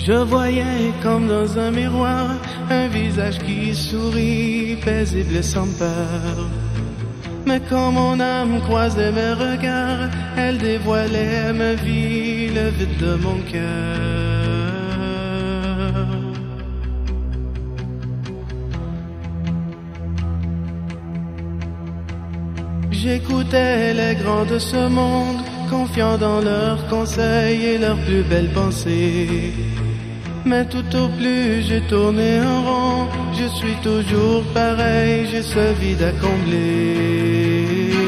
Je voyais comme dans un miroir un visage qui sourit, paisible et sans peur. Mais quand mon âme croisait mes regards, elle dévoilait ma vie, le vide de mon cœur. J'écoutais les grands de ce monde, confiant dans leurs conseils et leurs plus belles pensées. Mais tout au plus j'ai tourné en rond, je suis toujours pareil, j'ai ce vide à combler.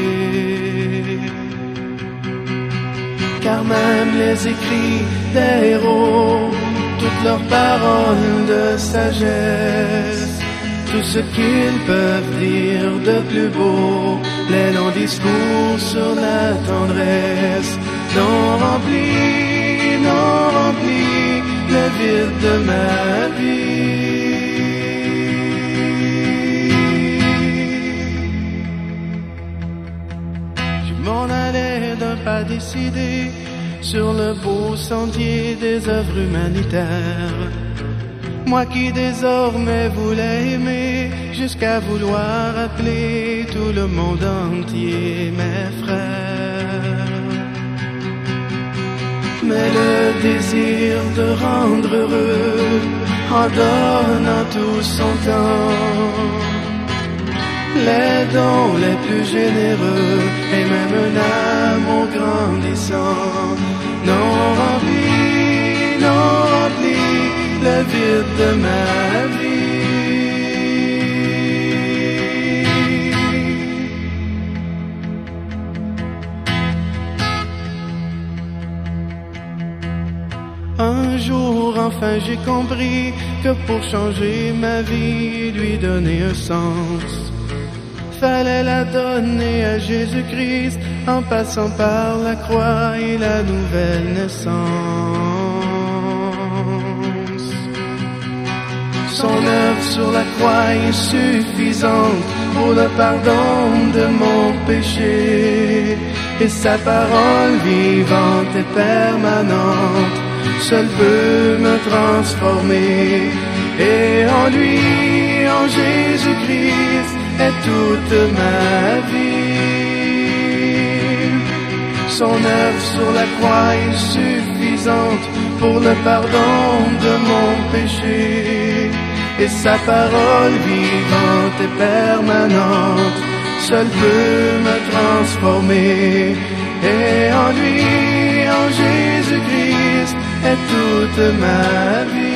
Car même les écrits des héros, toutes leurs paroles de sagesse, tout ce qu'ils peuvent dire de plus beau, les longs discours sur la tendresse, n'ont rempli le vide de ma vie. Je m'en allais d'un pas décidé sur le beau sentier des œuvres humanitaires. Moi qui désormais voulais aimer, jusqu'à vouloir appeler tout le monde entier mes frères. Mais le désir de rendre heureux en donnant tout son temps, les dons les plus généreux et même un amour grandissant n'ont rempli le vide de ma vie. Un jour enfin j'ai compris que pour changer ma vie, lui donner un sens, fallait la donner à Jésus-Christ en passant par la croix et la nouvelle naissance. Son œuvre sur la croix est suffisante pour le pardon de mon péché, et sa parole vivante et permanente seul peut me transformer. Et en lui, en Jésus-Christ, est toute ma vie. Son œuvre sur la croix est suffisante pour le pardon de mon péché, et sa parole vivante et permanente seul peut me transformer. Et en lui, en Jésus-Christ, est toute ma vie.